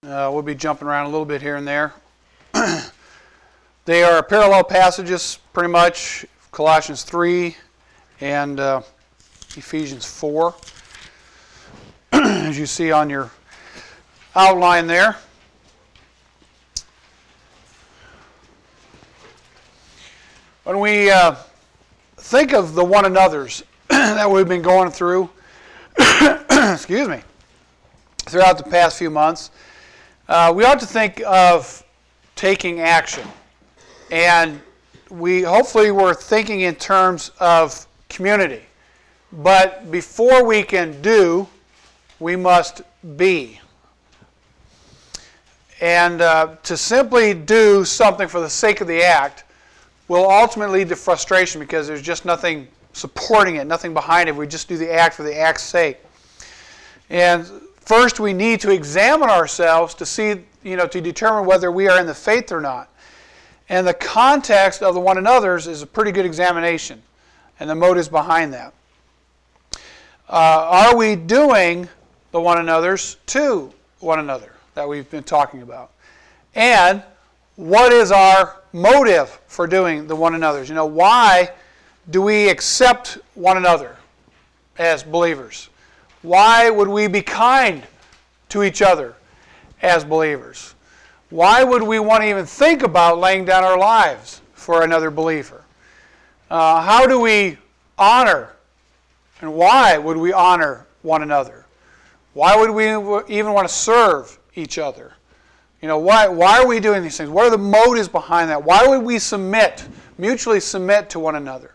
We'll be jumping around a little bit here and there. They are parallel passages, pretty much, Colossians 3 and Ephesians 4, as you see on your outline there. When we think of the one another's that we've been going through, excuse me, throughout the past few months, we ought to think of taking action. And hopefully we're thinking in terms of community. But before we can do, we must be. And to simply do something for the sake of the act will ultimately lead to frustration because there's just nothing supporting it, nothing behind it. We just do the act for the act's sake. And first we need to examine ourselves to see, to determine whether we are in the faith or not. And the context of the one another's is a pretty good examination and the motives behind that. Are we doing the one another's to one another that we've been talking about? And what is our motive for doing the one another's? Why do we accept one another as believers? Why would we be kind to each other as believers? Why would we want to even think about laying down our lives for another believer? How do we honor, and why would we honor one another? Why would we even want to serve each other? Why are we doing these things? What are the motives behind that? Why would we mutually submit to one another?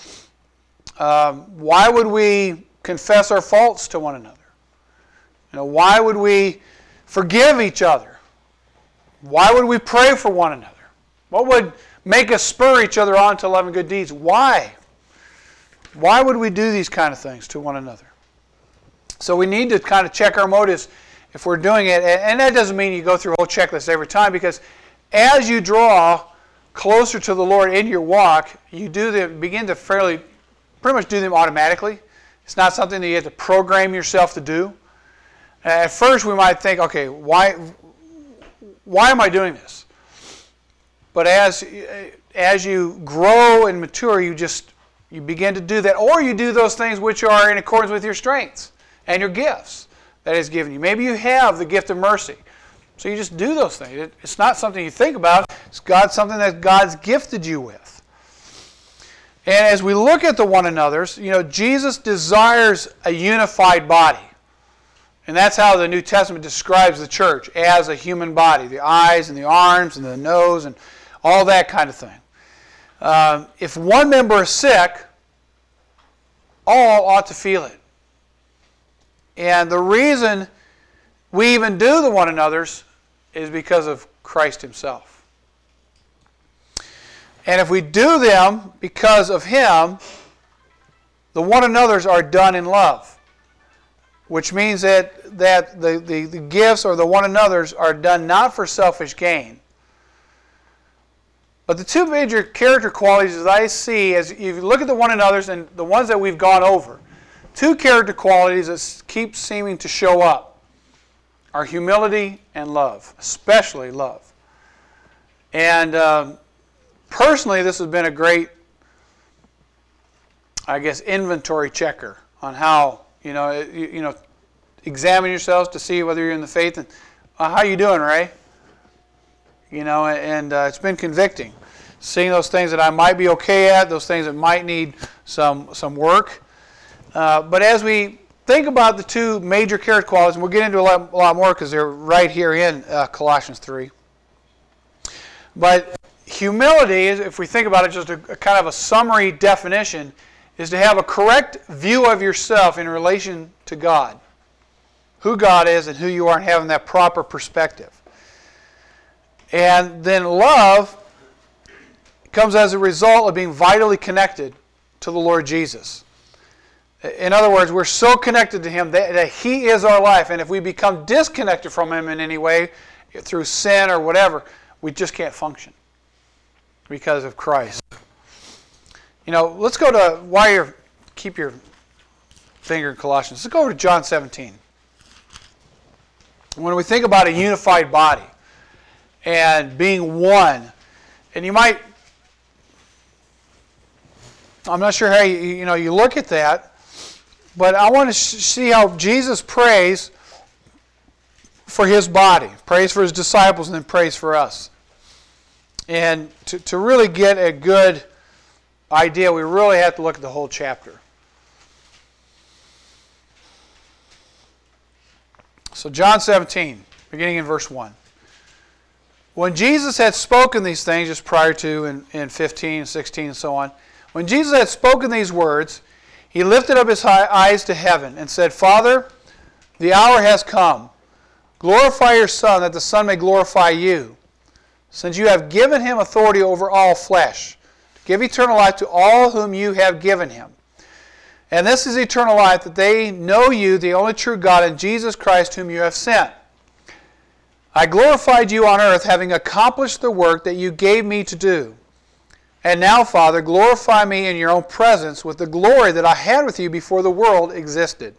Why would we confess our faults to one another? Why would we forgive each other? Why would we pray for one another? What would make us spur each other on to love and good deeds? Why? Why would we do these kind of things to one another? So we need to kind of check our motives if we're doing it. And that doesn't mean you go through a whole checklist every time, because as you draw closer to the Lord in your walk, you begin to pretty much do them automatically. It's not something that you have to program yourself to do. At first we might think, okay, why am I doing this? But as you grow and mature, you begin to do that, or you do those things which are in accordance with your strengths and your gifts that is given you. Maybe you have the gift of mercy, so you just do those things. It's not something you think about. It's something that God's gifted you with. And as we look at the one another's, Jesus desires a unified body. And that's how the New Testament describes the church, as a human body. The eyes and the arms and the nose and all that kind of thing. If one member is sick, all ought to feel it. And the reason we even do the one another's is because of Christ Himself. And if we do them because of Him, the one another's are done in love. Which means that the gifts or the one another's are done not for selfish gain. But the two major character qualities that I see, as you look at the one another's and the ones that we've gone over, two character qualities that keep seeming to show up are humility and love, especially love. And personally, this has been a great, inventory checker on how, examine yourselves to see whether you're in the faith. And how you doing, Ray? And it's been convicting. Seeing those things that I might be okay at, those things that might need some work. But as we think about the two major character qualities, and we'll get into a lot more because they're right here in Colossians 3. But humility, if we think about it, just a kind of a summary definition, is to have a correct view of yourself in relation to God. Who God is and who you are, and having that proper perspective. And then love comes as a result of being vitally connected to the Lord Jesus. In other words, we're so connected to Him that He is our life. And if we become disconnected from Him in any way, through sin or whatever, we just can't function because of Christ. Let's go to, keep your finger in Colossians, let's go over to John 17. when we think about a unified body and being one, and you might, I'm not sure how you look at that, but I want to see how Jesus prays for his body, prays for his disciples, and then prays for us. And to really get a good idea, we really have to look at the whole chapter. So John 17, beginning in verse 1. When Jesus had spoken these things, just prior to in 15, 16, and so on, when Jesus had spoken these words, he lifted up his eyes to heaven and said, Father, the hour has come. Glorify your Son, that the Son may glorify you, since you have given him authority over all flesh, to give eternal life to all whom you have given him. And this is eternal life, that they know you, the only true God, and Jesus Christ, whom you have sent. I glorified you on earth, having accomplished the work that you gave me to do. And now, Father, glorify me in your own presence with the glory that I had with you before the world existed.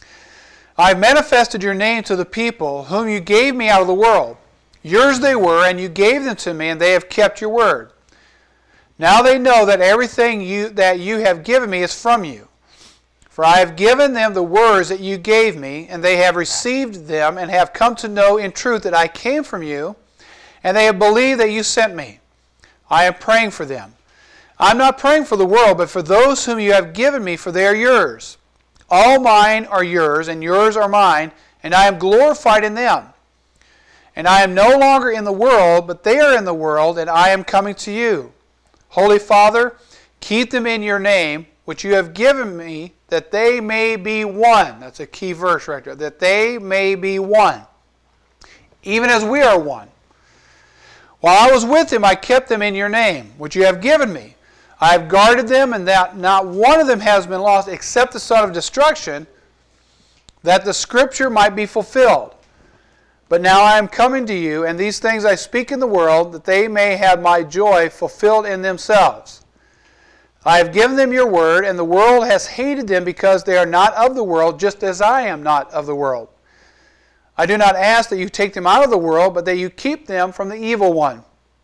I have manifested your name to the people whom you gave me out of the world. Yours they were, and you gave them to me, and they have kept your word. Now they know that everything that you have given me is from you. For I have given them the words that you gave me, and they have received them, and have come to know in truth that I came from you, and they have believed that you sent me. I am praying for them. I am not praying for the world, but for those whom you have given me, for they are yours. All mine are yours, and yours are mine, and I am glorified in them. And I am no longer in the world, but they are in the world, and I am coming to you. Holy Father, keep them in your name, which you have given me, that they may be one. That's a key verse right there. That they may be one, even as we are one. While I was with them, I kept them in your name, which you have given me. I have guarded them, and that not one of them has been lost, except the son of destruction, that the scripture might be fulfilled. But now I am coming to you, and these things I speak in the world, that they may have my joy fulfilled in themselves. I have given them your word, and the world has hated them because they are not of the world, just as I am not of the world. I do not ask that you take them out of the world, but that you keep them from the evil one.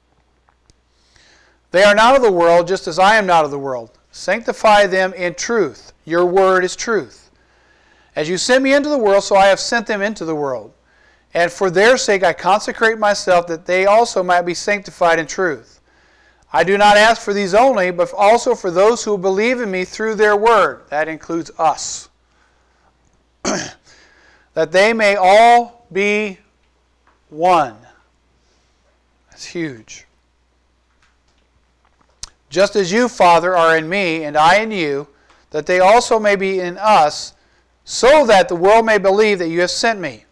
They are not of the world, just as I am not of the world. Sanctify them in truth. Your word is truth. As you sent me into the world, so I have sent them into the world. And for their sake I consecrate myself, that they also might be sanctified in truth. I do not ask for these only, but also for those who believe in me through their word. That includes us. That they may all be one. That's huge. Just as you, Father, are in me, and I in you, that they also may be in us, so that the world may believe that you have sent me.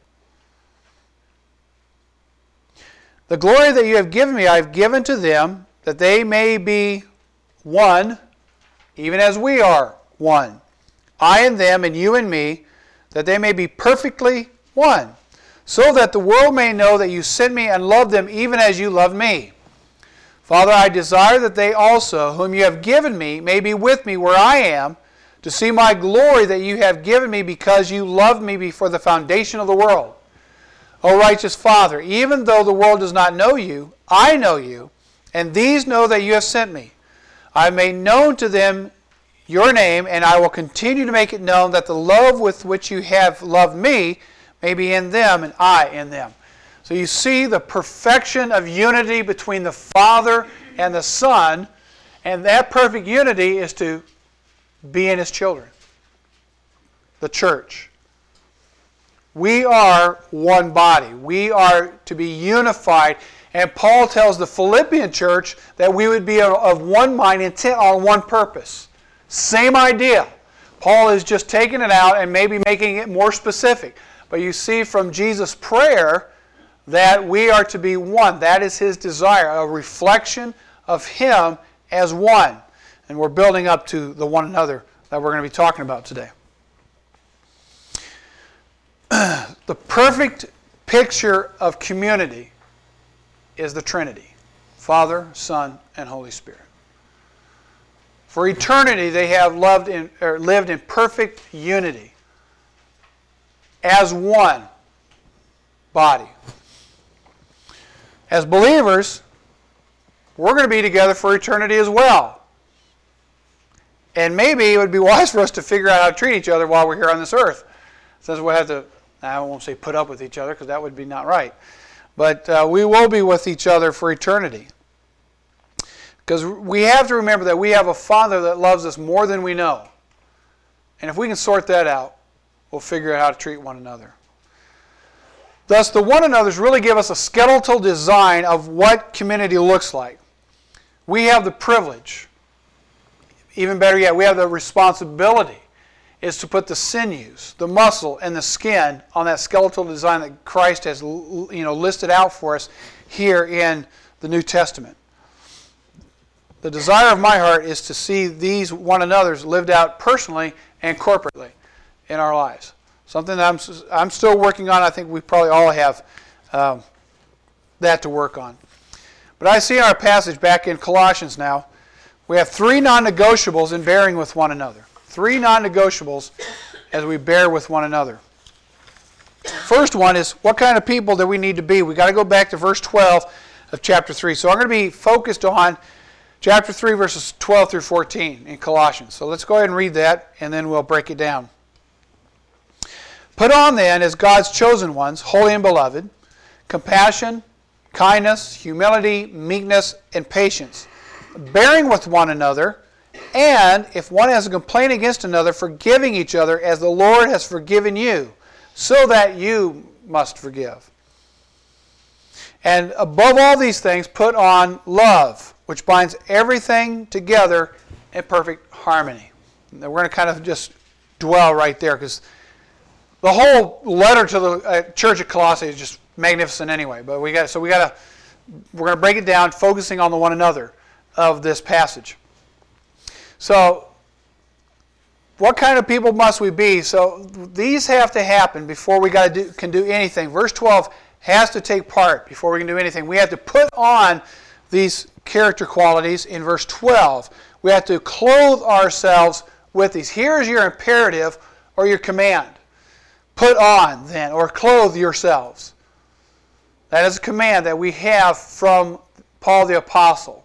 The glory that you have given me, I have given to them, that they may be one, even as we are one. I and them, and you and me, that they may be perfectly one, so that the world may know that you sent me and loved them even as you loved me. Father, I desire that they also, whom you have given me, may be with me where I am, to see my glory that you have given me because you loved me before the foundation of the world. O righteous Father, even though the world does not know you, I know you, and these know that you have sent me. I have made known to them your name, and I will continue to make it known, that the love with which you have loved me may be in them and I in them. So you see the perfection of unity between the Father and the Son, and that perfect unity is to be in His children, the church. We are one body. We are to be unified. And Paul tells the Philippian church that we would be of one mind, intent on one purpose. Same idea. Paul is just taking it out and maybe making it more specific. But you see from Jesus' prayer that we are to be one. That is his desire, a reflection of him as one. And we're building up to the one another that we're going to be talking about today. The perfect picture of community is the Trinity, Father, Son, and Holy Spirit. For eternity, they have lived in perfect unity as one. body. As believers, we're going to be together for eternity as well. And maybe it would be wise for us to figure out how to treat each other while we're here on this earth. Since we'll have to, I won't say put up with each other because that would be not right. But we will be with each other for eternity. Because we have to remember that we have a Father that loves us more than we know. And if we can sort that out, we'll figure out how to treat one another. Thus, the one another's really give us a skeletal design of what community looks like. We have the privilege, even better yet, we have the responsibility, is to put the sinews, the muscle, and the skin on that skeletal design that Christ has listed out for us here in the New Testament. The desire of my heart is to see these one another's lived out personally and corporately in our lives. Something that I'm still working on. I think we probably all have that to work on. But I see in our passage back in Colossians now, we have 3 non-negotiables in bearing with one another. 3 non-negotiables as we bear with one another. First one is, what kind of people do we need to be? We've got to go back to verse 12 of chapter 3. So I'm going to be focused on chapter 3, verses 12 through 14 in Colossians. So let's go ahead and read that, and then we'll break it down. Put on then, as God's chosen ones, holy and beloved, compassion, kindness, humility, meekness, and patience, bearing with one another, and if one has a complaint against another, forgiving each other as the Lord has forgiven you, so that you must forgive. And above all these things, put on love, which binds everything together in perfect harmony. And we're going to kind of just dwell right there, because the whole letter to the church at Colossae is just magnificent anyway. But we're going to break it down, focusing on the one another of this passage. So, what kind of people must we be? So these have to happen before we can do anything. Verse 12 has to take part before we can do anything. We have to put on these character qualities in verse 12. We have to clothe ourselves with these. Here's your imperative or your command. Put on then, or clothe yourselves. That is a command that we have from Paul the Apostle.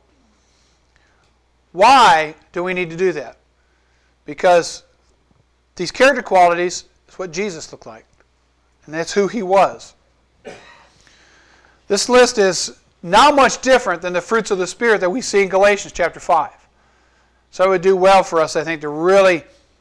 Why do we need to do that? Because these character qualities is what Jesus looked like. And that's who he was. This list is not much different than the fruits of the Spirit that we see in Galatians chapter 5. So it would do well for us, I think, to really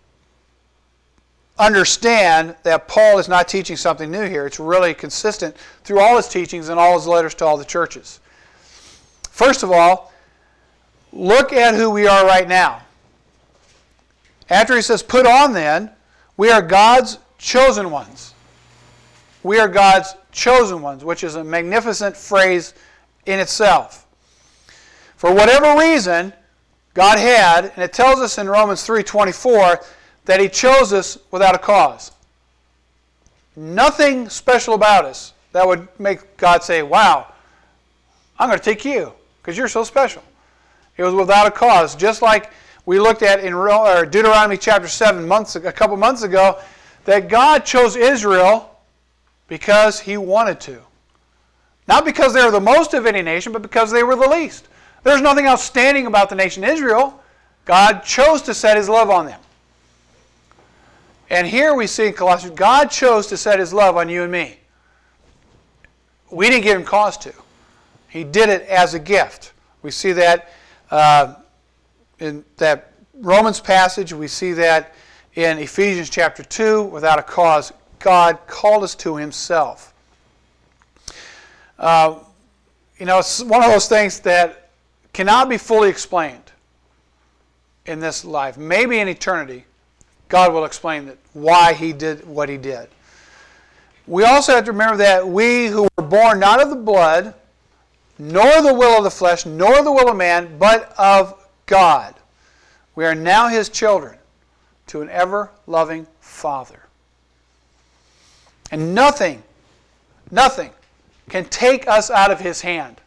understand that Paul is not teaching something new here. It's really consistent through all his teachings and all his letters to all the churches. First of all, look at who we are right now. After he says, put on then, we are God's chosen ones. We are God's chosen ones, which is a magnificent phrase in itself. For whatever reason God had, and it tells us in Romans 3:24 that he chose us without a cause. Nothing special about us that would make God say, wow, I'm going to take you because you're so special. It was without a cause. Just like we looked at in Deuteronomy chapter 7 a couple months ago, that God chose Israel because he wanted to. Not because they were the most of any nation, but because they were the least. There's nothing outstanding about the nation Israel. God chose to set his love on them. And here we see in Colossians, God chose to set his love on you and me. We didn't give him cause to. He did it as a gift. We see that in that Romans passage. We see that in Ephesians chapter 2. Without a cause, God called us to himself. It's one of those things that cannot be fully explained in this life. Maybe in eternity, God will explain why he did what he did. We also have to remember that we who were born not of the blood, nor the will of the flesh, nor the will of man, but of God. We are now his children to an ever-loving Father. And nothing can take us out of his hand.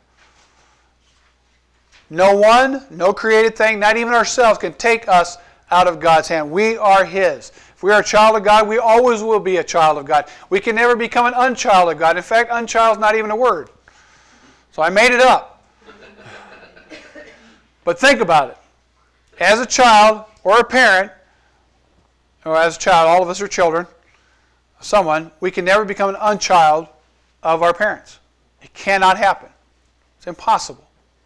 No one, no created thing, not even ourselves, can take us out of God's hand. We are his. If we are a child of God, we always will be a child of God. We can never become an unchild of God. In fact, unchild is not even a word. So I made it up. But think about it. As a child or a parent, or as a child, all of us are children of someone, we can never become an unchild of our parents. It cannot happen. It's impossible.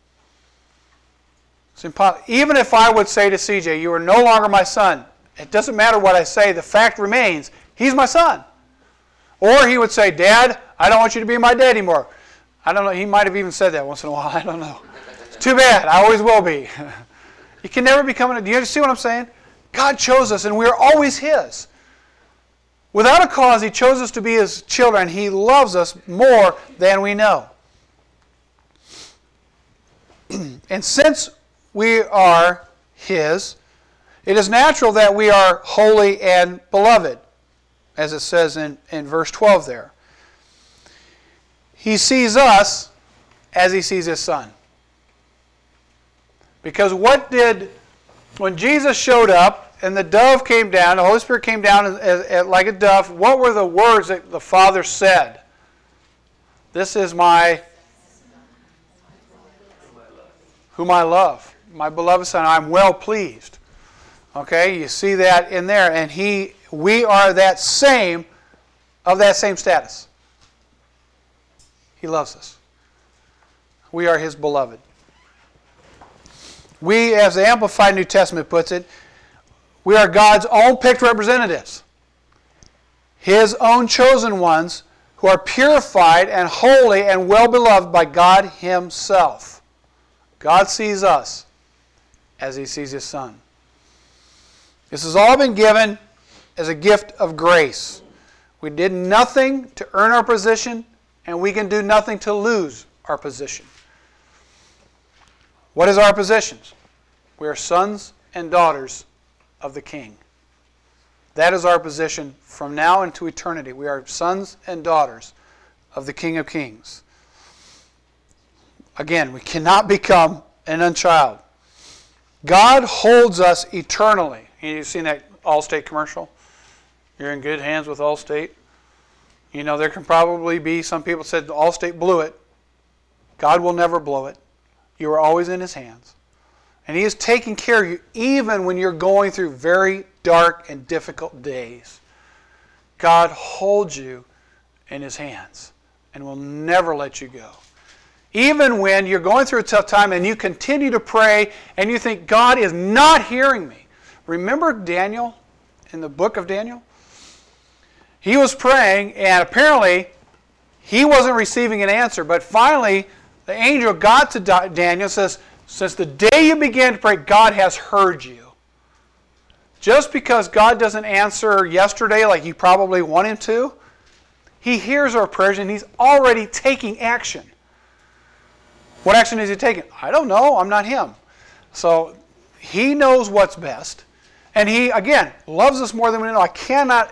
It's impossible. Even if I would say to CJ, you are no longer my son, it doesn't matter what I say, the fact remains, he's my son. Or he would say, Dad, I don't want you to be my dad anymore. I don't know, he might have even said that once in a while, I don't know. It's too bad, I always will be. You can never become do you see what I'm saying? God chose us and we are always His. Without a cause, He chose us to be His children. He loves us more than we know. And since we are His, it is natural that we are holy and beloved, as it says in verse 12 there. He sees us as He sees His Son. Because when Jesus showed up and the dove came down, the Holy Spirit came down like a dove, what were the words that the Father said? This is whom I love, my beloved Son, I'm well pleased. Okay, you see that in there. And we are of that same status. He loves us. We are His beloved. We, as the Amplified New Testament puts it, we are God's own picked representatives. His own chosen ones who are purified and holy and well-beloved by God Himself. God sees us as He sees His Son. This has all been given as a gift of grace. We did nothing to earn our position, and we can do nothing to lose our position. What is our position? We are sons and daughters of the King. That is our position from now into eternity. We are sons and daughters of the King of Kings. Again, we cannot become an unchild. God holds us eternally. You've seen that Allstate commercial? You're in good hands with Allstate. You know, there can probably be some people said Allstate blew it. God will never blow it. You are always in His hands. And He is taking care of you even when you're going through very dark and difficult days. God holds you in His hands and will never let you go. Even when you're going through a tough time and you continue to pray and you think, God is not hearing me. Remember Daniel in the book of Daniel? He was praying and apparently he wasn't receiving an answer. But finally, the angel got to Daniel and says, since the day you began to pray, God has heard you. Just because God doesn't answer yesterday like you probably want Him to, He hears our prayers and He's already taking action. What action is He taking? I don't know. I'm not Him. So He knows what's best. And He, again, loves us more than we know. I cannot,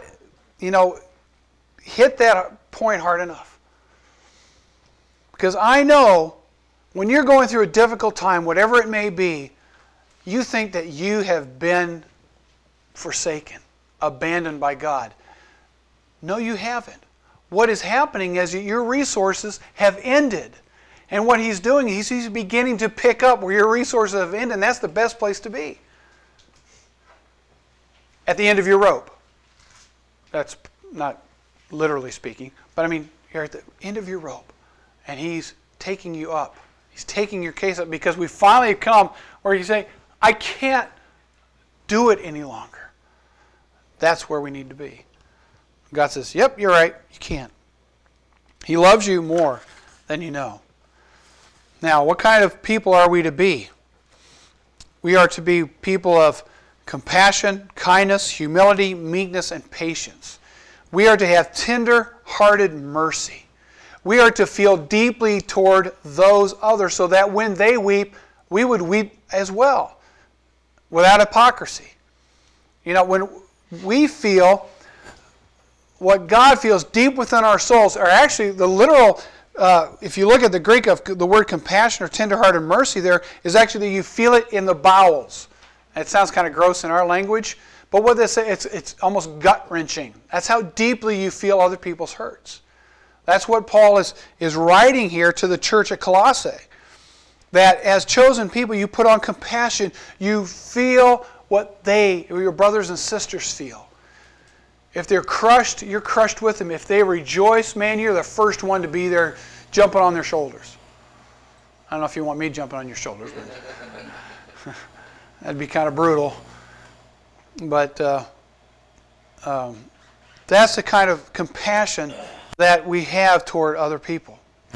hit that point hard enough. Because I know when you're going through a difficult time, whatever it may be, you think that you have been forsaken, abandoned by God. No, you haven't. What is happening is your resources have ended. And what He's doing, He's beginning to pick up where your resources have ended, and that's the best place to be. At the end of your rope. That's not literally speaking, but I mean, you're at the end of your rope, and He's taking you up. He's taking your case up because we finally have come where you say, I can't do it any longer. That's where we need to be. God says, yep, you're right, you can't. He loves you more than you know. Now, what kind of people are we to be? We are to be people of compassion, kindness, humility, meekness, and patience. We are to have tender-hearted mercy. We are to feel deeply toward those others so that when they weep, we would weep as well, without hypocrisy. When we feel what God feels deep within our souls, are actually the literal, if you look at the Greek of the word compassion or tender-hearted mercy there, is actually that you feel it in the bowels. It sounds kind of gross in our language, But what they say, it's almost gut-wrenching. That's how deeply you feel other people's hurts. That's what Paul is writing here to the church at Colossae. That as chosen people, you put on compassion. You feel what your brothers and sisters feel. If they're crushed, you're crushed with them. If they rejoice, man, you're the first one to be there jumping on their shoulders. I don't know if you want me jumping on your shoulders, but that'd be kind of brutal. But that's the kind of compassion that we have toward other people.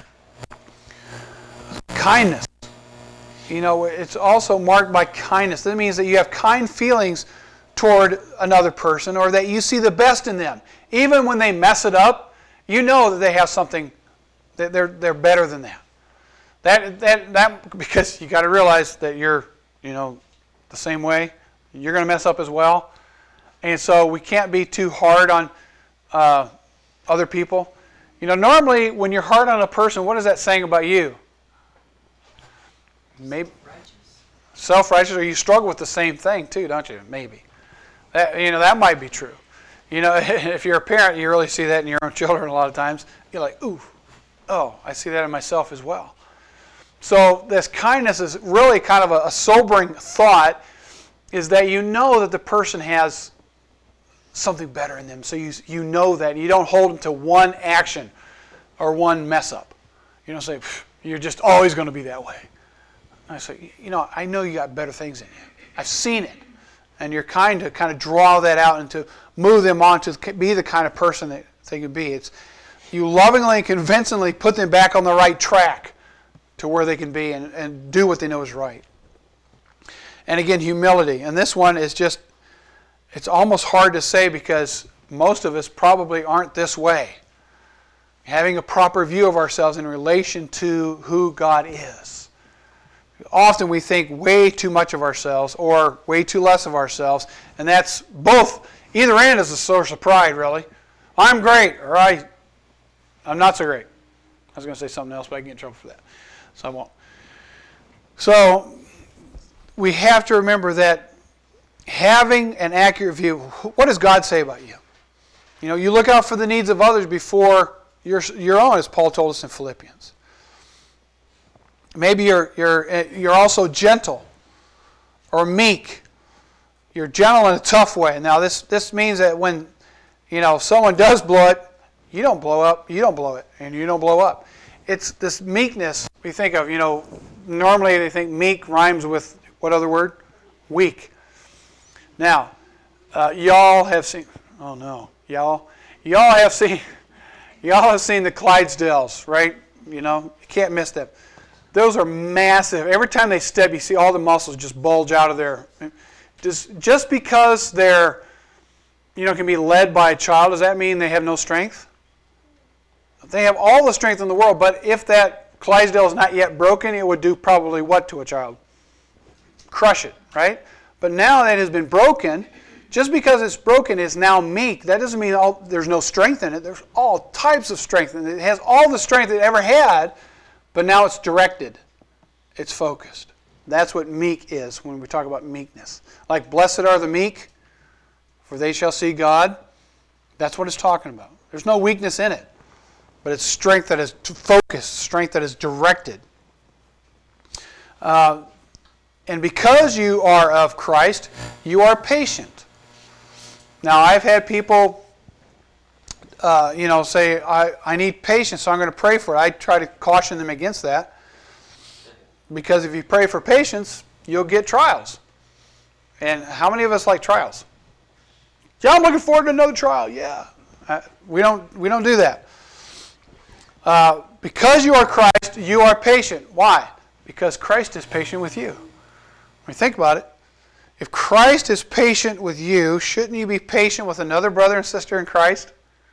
Kindness. It's also marked by kindness. That means that you have kind feelings toward another person, or that you see the best in them. Even when they mess it up, you know that they have something, that they're better than that. That because you got to realize that you're, the same way. You're going to mess up as well. And so we can't be too hard on other people. Normally when you're hard on a person, what is that saying about you? Maybe self-righteous, or you struggle with the same thing too, don't you? Maybe. That might be true. If you're a parent, you really see that in your own children a lot of times. You're like, ooh, oh, I see that in myself as well. So this kindness is really kind of a sobering thought, is that you know that the person has something better in them. So you know that. You don't hold them to one action or one mess up. You don't say, you're just always going to be that way. I say, I know you got better things in you. I've seen it. And you're kind of draw that out and to move them on to be the kind of person that they can be. It's you lovingly and convincingly put them back on the right track to where they can be and do what they know is right. And again, humility. And this one is just, it's almost hard to say because most of us probably aren't this way. Having a proper view of ourselves in relation to who God is. Often we think way too much of ourselves or way too less of ourselves, and that's both, either end is a source of pride, really. I'm great, or I'm not so great. I was going to say something else, but I can get in trouble for that, so I won't. So we have to remember that having an accurate view, what does God say about you? You look out for the needs of others before your own, as Paul told us in Philippians. Maybe you're also gentle or meek. You're gentle in a tough way. Now this means that when someone does blow it, you don't blow up, you don't blow it, and you don't blow up. It's this meekness we think of. Normally they think meek rhymes with what other word? Weak. Now, y'all have seen. Oh no, y'all have seen the Clydesdales, right? You can't miss them. Those are massive. Every time they step, you see all the muscles just bulge out of there. Just because they're, can be led by a child, does that mean they have no strength? They have all the strength in the world, but if that Clydesdale is not yet broken, it would do probably what to a child? Crush it, right? But now that it has been broken, just because it's broken is now meek. That doesn't mean there's no strength in it. There's all types of strength in it. It has all the strength it ever had, but now it's directed. It's focused. That's what meek is when we talk about meekness. Like, blessed are the meek, for they shall see God. That's what it's talking about. There's no weakness in it, but it's strength that is focused, strength that is directed. And because you are of Christ, you are patient. Now, I've had people say, I need patience, so I'm going to pray for it. I try to caution them against that. Because if you pray for patience, you'll get trials. And how many of us like trials? Yeah, I'm looking forward to another trial. Yeah. We don't do that. Because you are Christ, you are patient. Why? Because Christ is patient with you. When you think about it, if Christ is patient with you, shouldn't you be patient with another brother and sister in Christ?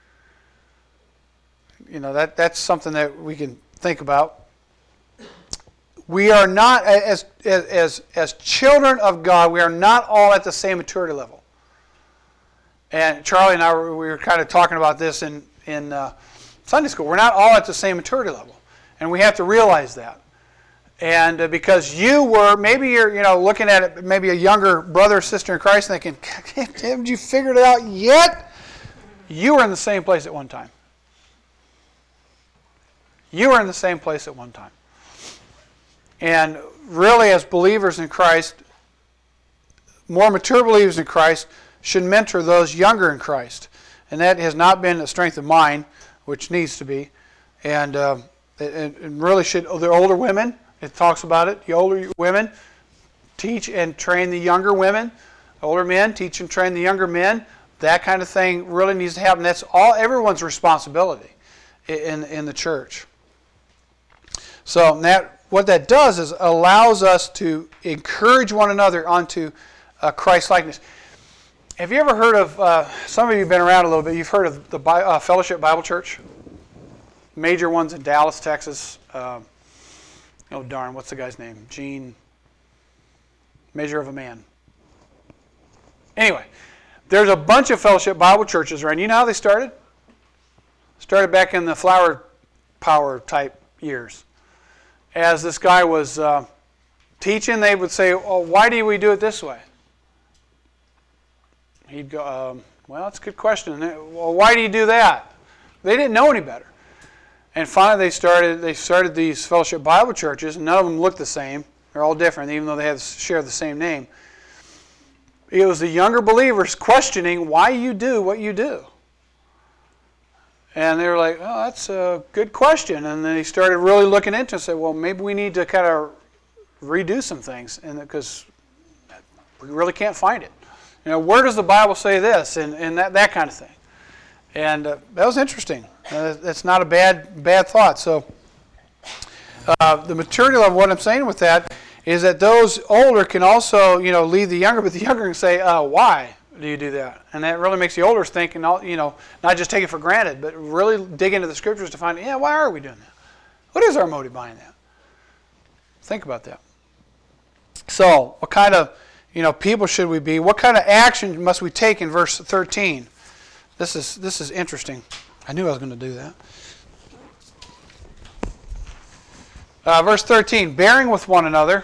That's something that we can think about. We are not, as children of God, we are not all at the same maturity level. And Charlie and I, we were kind of talking about this in Sunday school. We're not all at the same maturity level. And we have to realize that. And because you were, maybe you're looking at it, maybe a younger brother or sister in Christ thinking, haven't you figured it out yet? You were in the same place at one time. You were in the same place at one time. And really, as believers in Christ, more mature believers in Christ should mentor those younger in Christ. And that has not been a strength of mine, which needs to be. And it really should, the older women, it talks about it. The older women teach and train the younger women. Older men teach and train the younger men. That kind of thing really needs to happen. That's everyone's responsibility in the church. So what that does is allows us to encourage one another onto Christ-likeness. Have you ever heard of, some of you have been around a little bit, you've heard of the Fellowship Bible Church? Major ones in Dallas, Texas. Oh darn, what's the guy's name? Gene, Measure of a Man. Anyway, there's a bunch of Fellowship Bible churches around. You know how they started? Started back in the flower power type years. As this guy was teaching, they would say, "Oh, why do we do it this way?" He'd go, "Well, that's a good question. Well, why do you do that?" They didn't know any better. And finally, they started these Fellowship Bible churches, and none of them looked the same. They're all different, even though they share the same name. It was the younger believers questioning why you do what you do. And they were like, "Oh, that's a good question." And then they started really looking into it and said, "Well, maybe we need to kind of redo some things, and because we really can't find it. Where does the Bible say this?" And that kind of thing. And that was interesting. That's not a bad thought. So the maturity level, what I'm saying with that, is that those older can also, lead the younger, but the younger can say, "Why do you do that?" And that really makes the older think, and not just take it for granted, but really dig into the Scriptures to find, why are we doing that? What is our motive behind that? Think about that. So, what kind of, people should we be? What kind of action must we take in verse 13? This is interesting. I knew I was going to do that. Verse 13, bearing with one another.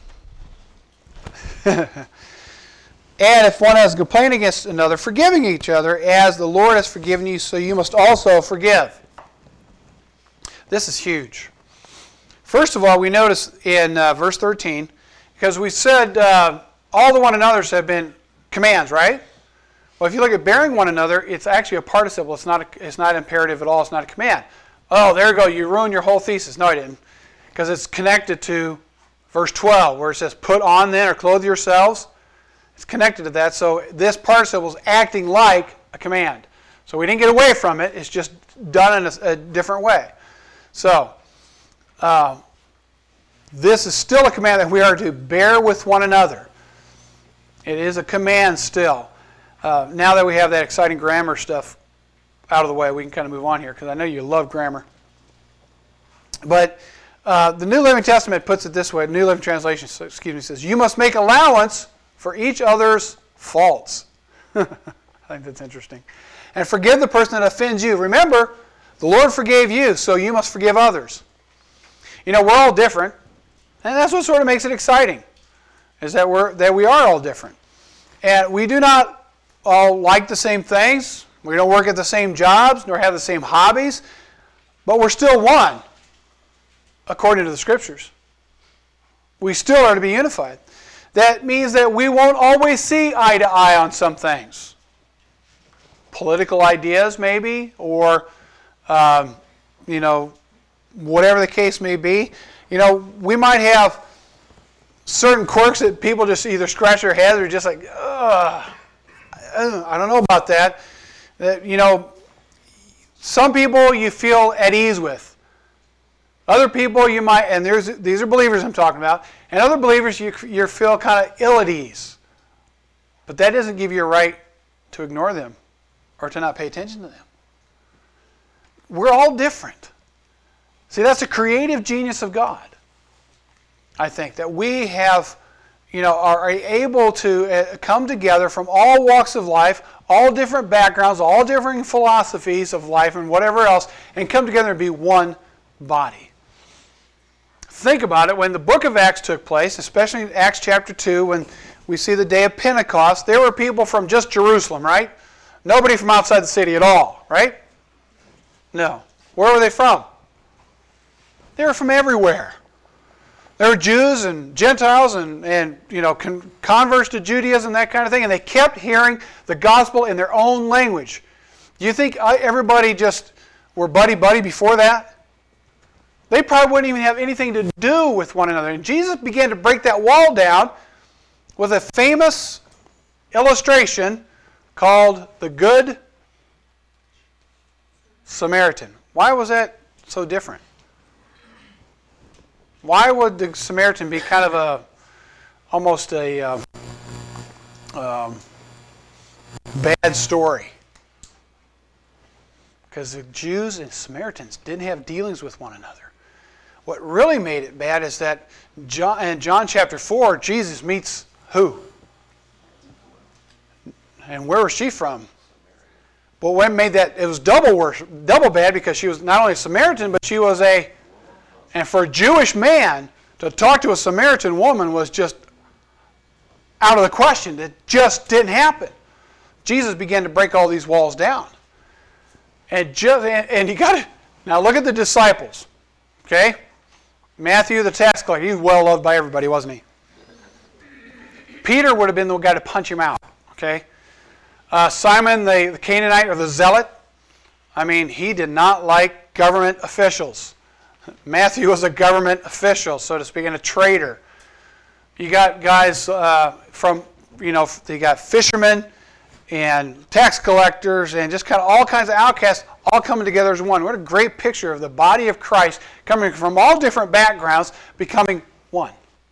And if one has a complaint against another, forgiving each other, as the Lord has forgiven you, so you must also forgive. This is huge. First of all, we notice in verse 13, because we said all the one another's have been commands, right? Well, if you look at bearing one another, it's actually a participle. It's not imperative at all. It's not a command. Oh, there you go. You ruined your whole thesis. No, I didn't. Because it's connected to verse 12, where it says, put on then, or clothe yourselves. It's connected to that. So this participle is acting like a command. So we didn't get away from it. It's just done in a different way. So this is still a command that we are to bear with one another. It is a command still. Now that we have that exciting grammar stuff out of the way, we can kind of move on here, because I know you love grammar. But the New Living Testament puts it this way. New Living Translation, says, you must make allowance for each other's faults. I think that's interesting. And forgive the person that offends you. Remember, the Lord forgave you, so you must forgive others. We're all different, and that's what sort of makes it exciting, is that we are all different. And we do not all like the same things. We don't work at the same jobs, nor have the same hobbies, but we're still one, according to the Scriptures. We still are to be unified. That means that we won't always see eye to eye on some things. Political ideas, maybe, or, whatever the case may be. We might have certain quirks that people just either scratch their heads or just like, ugh, I don't know about that. Some people you feel at ease with. Other people you might, and these are believers I'm talking about, and other believers you feel kind of ill at ease. But that doesn't give you a right to ignore them or to not pay attention to them. We're all different. See, that's a creative genius of God. I think that we have, are able to come together from all walks of life, all different backgrounds, all different philosophies of life and whatever else, and come together and be one body. think about it, when the book of Acts took place, especially in Acts chapter 2, when we see the day of Pentecost, there were people from just Jerusalem, right? Nobody from outside the city at all, right? No. Where were they from? They were from everywhere. There were Jews and Gentiles and converts to Judaism, that kind of thing, and they kept hearing the gospel in their own language. Do you think everybody just were buddy-buddy before that? They probably wouldn't even have anything to do with one another. And Jesus began to break that wall down with a famous illustration called the Good Samaritan. Why was that so different? Why would the Samaritan be kind of almost a bad story? Because the Jews and Samaritans didn't have dealings with one another. What really made it bad is that in John chapter 4, Jesus meets who? And where was she from? But what made that, it was double bad, because she was not only a Samaritan, but she was and for a Jewish man to talk to a Samaritan woman was just out of the question. It just didn't happen. Jesus began to break all these walls down. And you got to, now look at the disciples, okay? Matthew, the tax collector, he was well loved by everybody, wasn't he? Peter would have been the guy to punch him out, okay? Simon, the Canaanite, or the zealot, I mean, he did not like government officials. Matthew was a government official, so to speak, and a traitor. You got guys you got fishermen and tax collectors and just kind of all kinds of outcasts all coming together as one. What a great picture of the body of Christ coming from all different backgrounds, becoming one.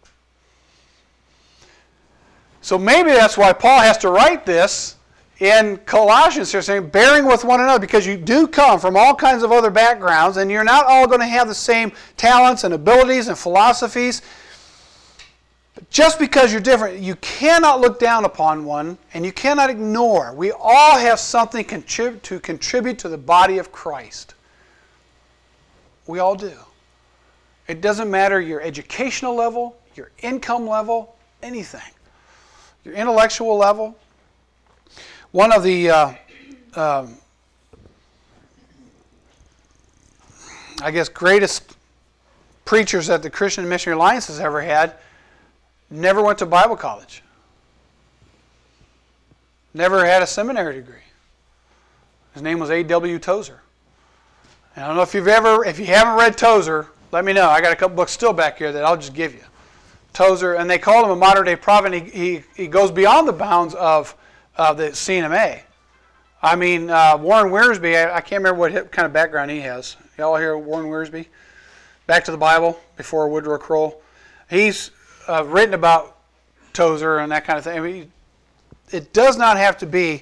So maybe that's why Paul has to write this in Colossians here, saying, bearing with one another, because you do come from all kinds of other backgrounds, and you're not all going to have the same talents and abilities and philosophies. But just because you're different, you cannot look down upon one, and you cannot ignore. We all have something to contribute to the body of Christ. We all do. It doesn't matter your educational level, your income level, anything. Your intellectual level. One of the, greatest preachers that the Christian Missionary Alliance has ever had never went to Bible college. Never had a seminary degree. His name was A.W. Tozer. And I don't know if you haven't read Tozer, let me know. I got a couple books still back here that I'll just give you. Tozer, and they call him a modern-day prophet. He goes beyond the bounds of the CNMA. I mean, Warren Wiersbe, I can't remember what kind of background he has. Y'all hear Warren Wiersbe? Back to the Bible, before Woodrow Kroll. He's written about Tozer and that kind of thing. I mean, it does not have to be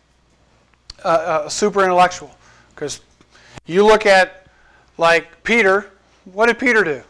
a super intellectual. Because you look at, like, Peter. What did Peter do?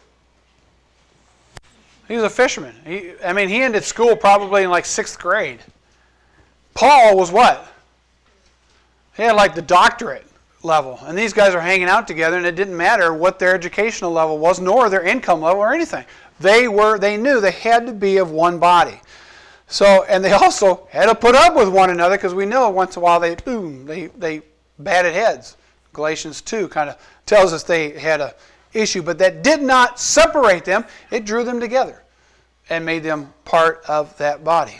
He was a fisherman. He ended school probably in like 6th grade. Paul was what? He had like the doctorate level. And these guys are hanging out together, and it didn't matter what their educational level was, nor their income level or anything. They knew they had to be of one body. So, and they also had to put up with one another, because we know once in a while they batted heads. Galatians 2 kind of tells us they had a issue, but that did not separate them. It drew them together and made them part of that body.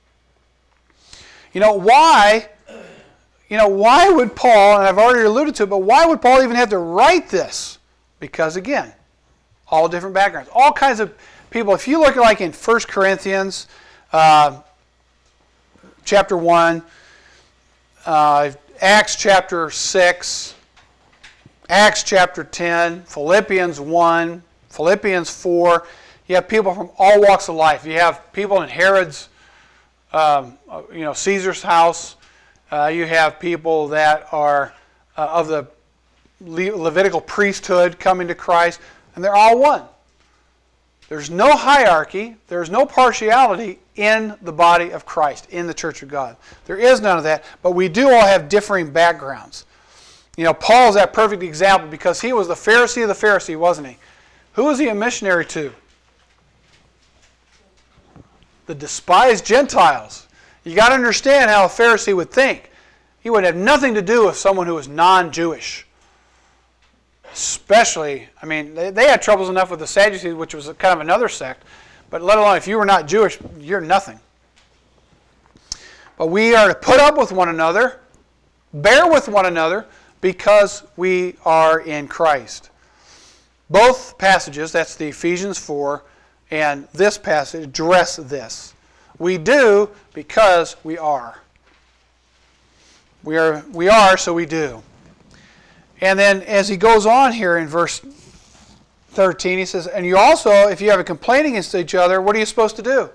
Why would Paul, and I've already alluded to it, but why would Paul even have to write this? Because again, all different backgrounds, all kinds of people. If you look like in 1 Corinthians chapter 1, Acts chapter 6, Acts chapter 10, Philippians 1, Philippians 4, you have people from all walks of life. You have people in Herod's, Caesar's house. You have people that are of the Levitical priesthood coming to Christ, and they're all one. There's no hierarchy. There's no partiality in the body of Christ, in the Church of God. There is none of that, but we do all have differing backgrounds. Paul's that perfect example, because he was the Pharisee of the Pharisee, wasn't he? Who was he a missionary to? The despised Gentiles. You got to understand how a Pharisee would think. He would have nothing to do with someone who was non-Jewish. Especially, I mean, they had troubles enough with the Sadducees, which was kind of another sect. But let alone if you were not Jewish, you're nothing. But we are to put up with one another, bear with one another, because we are in Christ. Both passages, that's the Ephesians 4 and this passage, address this. We do because we are. We are, so we do. And then as he goes on here in verse 13, he says, and you also, if you have a complaint against each other, what are you supposed to do?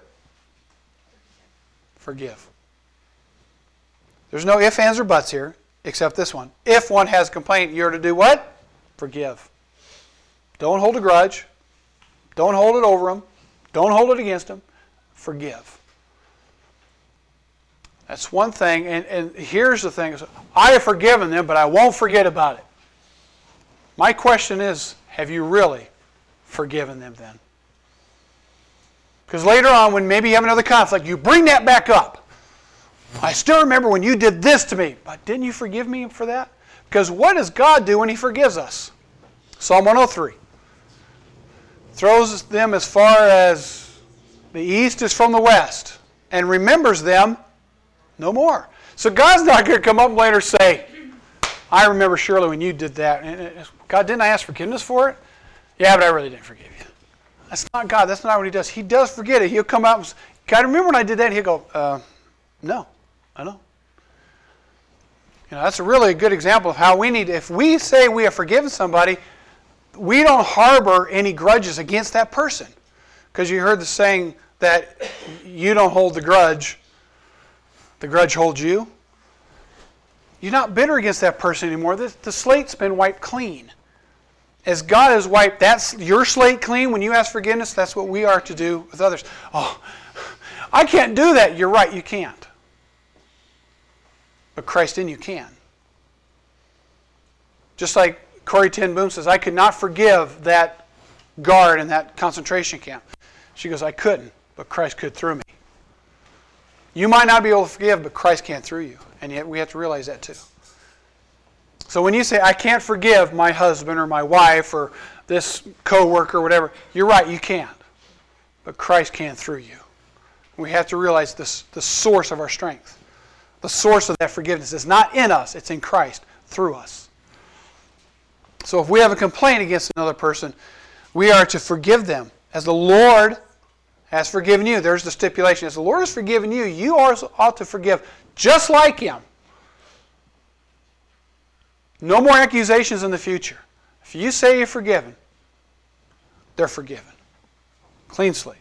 Forgive. There's no ifs, ands, or buts here, except this one. If one has a complaint, you're to do what? Forgive. Don't hold a grudge. Don't hold it over them. Don't hold it against them. Forgive. That's one thing. And here's the thing. I have forgiven them, but I won't forget about it. My question is, have you really forgiven them then? Because later on, when maybe you have another conflict, you bring that back up. I still remember when you did this to me, but didn't you forgive me for that? Because what does God do when He forgives us? Psalm 103. Throws them as far as the east is from the west and remembers them no more. So God's not going to come up later and say, I remember surely when you did that. And God, didn't I ask forgiveness for it? Yeah, but I really didn't forgive you. That's not God. That's not what He does. He does forget it. He'll come out and say, God, remember when I did that? And He'll go, no, I know. You know, that's a really good example of how we need, if we say we have forgiven somebody, we don't harbor any grudges against that person. Because you heard the saying that you don't hold the grudge holds you. You're not bitter against that person anymore. The slate's been wiped clean. As God has wiped your slate clean when you ask forgiveness, that's what we are to do with others. Oh, I can't do that. You're right, you can't. But Christ in you can. Just like Corrie ten Boom says, I could not forgive that guard in that concentration camp. She goes, I couldn't, but Christ could through me. You might not be able to forgive, but Christ can through you. And yet we have to realize that too. So when you say, I can't forgive my husband or my wife or this co-worker or whatever, you're right, you can't. But Christ can through you. We have to realize the source of our strength. The source of that forgiveness is not in us, it's in Christ through us. So if we have a complaint against another person, we are to forgive them. As the Lord has forgiven you, there's the stipulation. As the Lord has forgiven you, you also ought to forgive just like Him. No more accusations in the future. If you say you're forgiven, they're forgiven. Clean slate.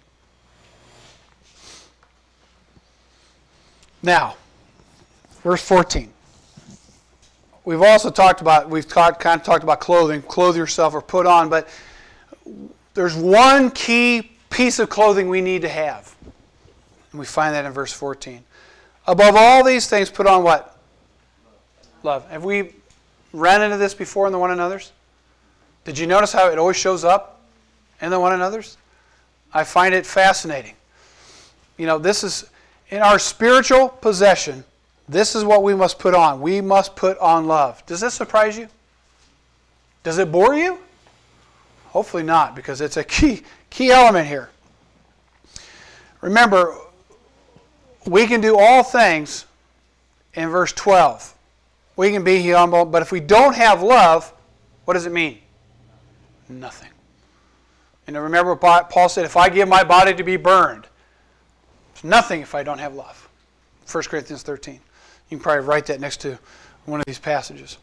Now, verse 14. We've also talked about clothing, clothe yourself or put on, but there's one key piece of clothing we need to have. And we find that in verse 14. Above all these things, put on what? Love. Have we ran into this before in the one another's? Did you notice how it always shows up in the one another's? I find it fascinating. You know, this is in our spiritual possession. This is what we must put on. We must put on love. Does this surprise you? Does it bore you? Hopefully not, because it's a key element here. Remember, we can do all things in verse 12. We can be humble, but if we don't have love, what does it mean? Nothing. And remember what Paul said, if I give my body to be burned, it's nothing if I don't have love. 1 Corinthians 13. You can probably write that next to one of these passages.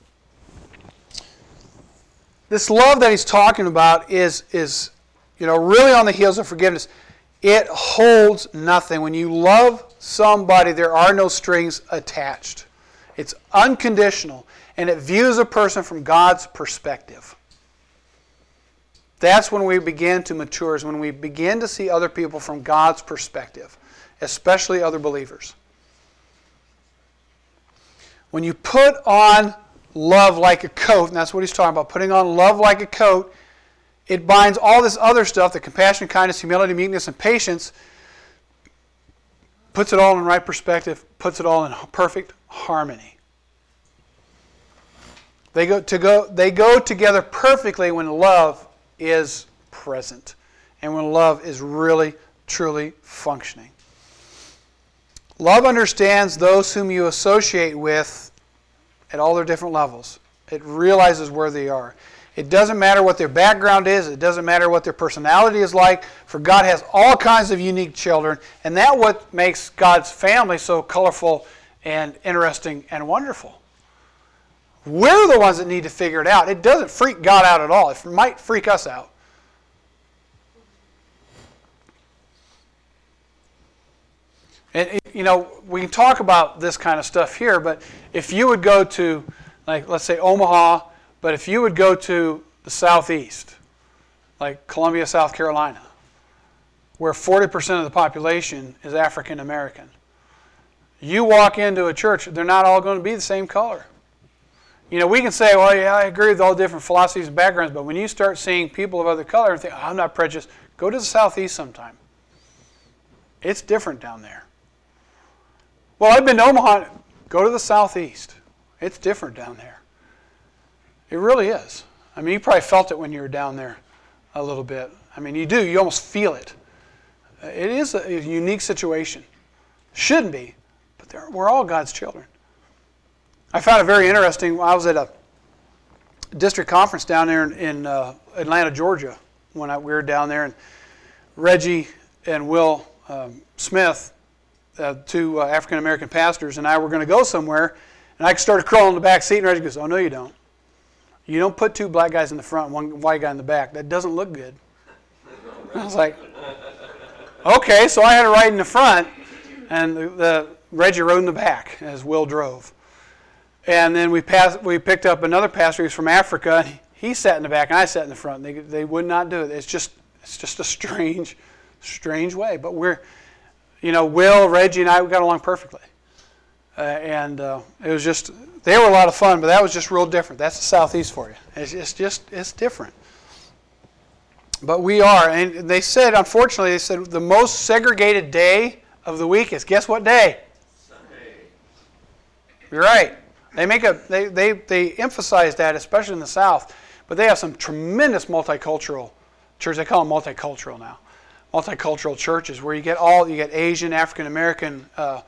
This love that he's talking about is really on the heels of forgiveness. It holds nothing. When you love somebody, there are no strings attached. It's unconditional, and it views a person from God's perspective. That's when we begin to mature, is when we begin to see other people from God's perspective, especially other believers. When you put on love like a coat, and that's what he's talking about, putting on love like a coat, it binds all this other stuff, the compassion, kindness, humility, meekness, and patience, puts it all in right perspective, puts it all in perfect harmony. They go together perfectly when love is present and when love is really, truly functioning. Love understands those whom you associate with at all their different levels. It realizes where they are. It doesn't matter what their background is. It doesn't matter what their personality is like. For God has all kinds of unique children, and that's what makes God's family so colorful and interesting and wonderful. We're the ones that need to figure it out. It doesn't freak God out at all. It might freak us out. And, we can talk about this kind of stuff here, but if you would go to, like, let's say Omaha, but if you would go to the southeast, like Columbia, South Carolina, where 40% of the population is African American, you walk into a church, they're not all going to be the same color. We can say, well, yeah, I agree with all different philosophies and backgrounds, but when you start seeing people of other color and think, I'm not prejudiced, go to the southeast sometime. It's different down there. Well, I've been to Omaha. Go to the southeast. It's different down there. It really is. I mean, you probably felt it when you were down there a little bit. I mean, you do. You almost feel it. It is a unique situation. Shouldn't be, but we're all God's children. I found it very interesting. I was at a district conference down there in Atlanta, Georgia, when we were down there, and Reggie and Will Smith, two African-American pastors, and I were going to go somewhere, and I started crawling in the back seat, and Reggie goes, oh, no, you don't. You don't put two black guys in the front and one white guy in the back. That doesn't look good. I was like, okay, so I had to ride in the front, and Reggie rode in the back as Will drove. And then we picked up another pastor who's from Africa, and he sat in the back, and I sat in the front. They would not do it. It's just a strange way. But Will, Reggie, and I, we got along perfectly. And it was just, they were a lot of fun, but that was just real different. That's the southeast for you. It's different. But we are, and they said, unfortunately, the most segregated day of the week is, guess what day? Sunday. You're right. They emphasize that, especially in the South, but they have some tremendous multicultural churches. They call them multicultural now. Multicultural churches where you get Asian, African American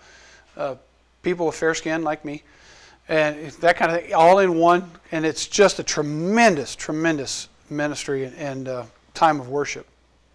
people with fair skin like me, and that kind of thing, all in one, and it's just a tremendous, tremendous ministry and time of worship.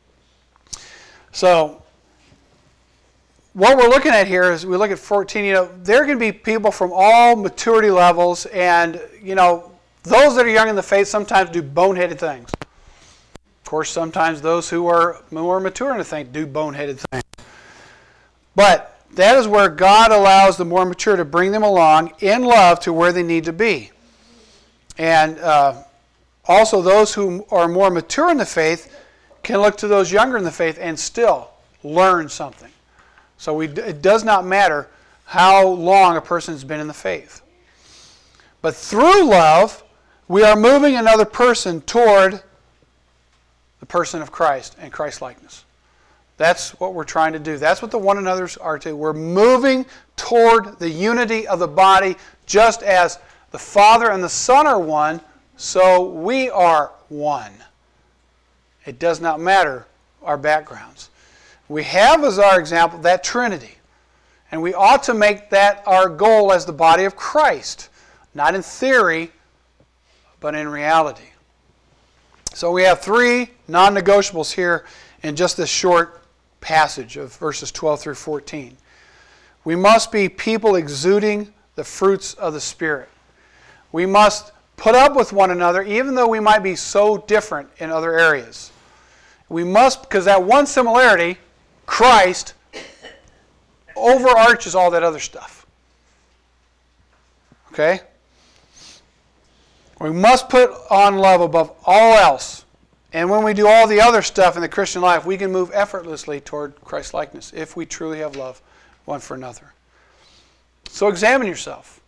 So what we're looking at here is we look at 14, there are going to be people from all maturity levels, and those that are young in the faith sometimes do boneheaded things. Of course, sometimes those who are more mature in the faith do boneheaded things. But that is where God allows the more mature to bring them along in love to where they need to be. And also those who are more mature in the faith can look to those younger in the faith and still learn something. So it does not matter how long a person has been in the faith. But through love, we are moving another person toward the person of Christ and Christ-likeness. That's what we're trying to do. That's what the one another's are to. We're moving toward the unity of the body, just as the Father and the Son are one, so we are one. It does not matter our backgrounds. We have as our example that Trinity. And we ought to make that our goal as the body of Christ. Not in theory, but in reality. So we have three non-negotiables here in just this short passage of verses 12 through 14. We must be people exuding the fruits of the Spirit. We must put up with one another even though we might be so different in other areas. We must, because that one similarity, Christ, overarches all that other stuff. Okay? We must put on love above all else. And when we do all the other stuff in the Christian life, we can move effortlessly toward Christ-likeness if we truly have love one for another. So examine yourself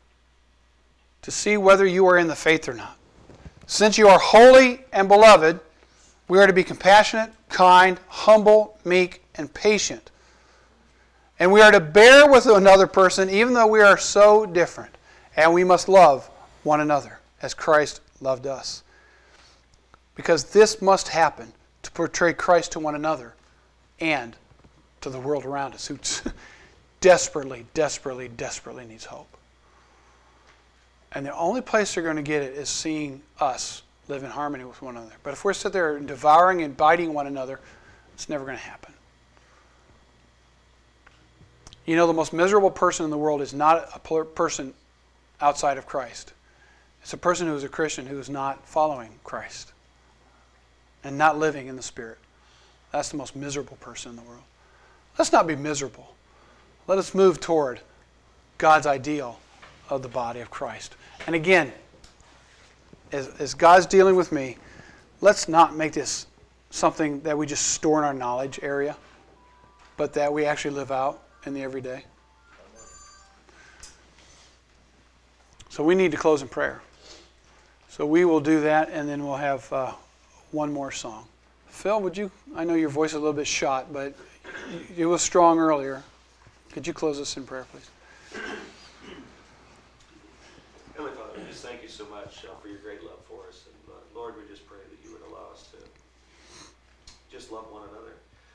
to see whether you are in the faith or not. Since you are holy and beloved, We are to be compassionate, kind, humble, meek, and patient. And we are to bear with another person even though we are so different. And we must love one another as Christ loved us. Because this must happen to portray Christ to one another and to the world around us who desperately, desperately, desperately needs hope. And the only place they're going to get it is seeing us live in harmony with one another. But if we're sitting there devouring and biting one another, it's never going to happen. You know, the most miserable person in the world is not a person outside of Christ. It's a person who is a Christian who is not following Christ and not living in the Spirit. That's the most miserable person in the world. Let's not be miserable. Let us move toward God's ideal of the body of Christ. And again, as God's dealing with me, let's not make this something that we just store in our knowledge area, but that we actually live out in the everyday. So we need to close in prayer. So we will do that, and then we'll have one more song. Phil, would you, I know your voice is a little bit shot, but it was strong earlier. Could you close us in prayer, please? Heavenly Father, we just thank you so much for your great love for us. And Lord, we just pray that you would allow us to just love one another.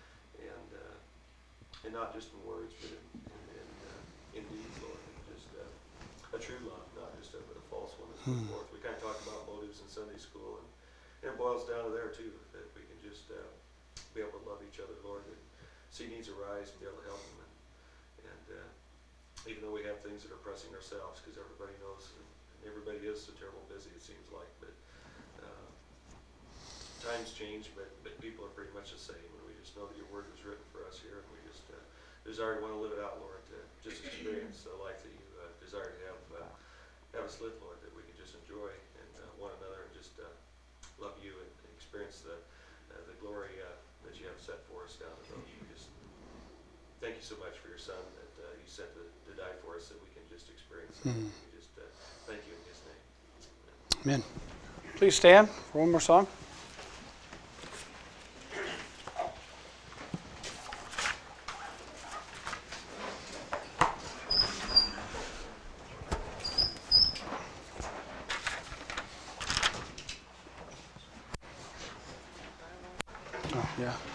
And not just in words, but in deeds, Lord. And just a true love, not just a false one and so forth. We kind of talked about motives in Sunday school, and it boils down to there too, that we can just be able to love each other, Lord, and see needs arise and be able to help them. And even though we have things that are pressing ourselves, because everybody knows, and everybody is so terrible busy, it seems like, but times change, but people are pretty much the same, and we just know that your word was written for us here, and we just desire to want to live it out, Lord, to just experience the life that you desire to have us live, Lord, that we can just enjoy and one another and just love you and experience the glory that you have set for us down the road. We just thank you so much for your Son that you sent to die for us, that we can just experience that. We just thank you in his name. Amen. Please stand for one more song. Yeah.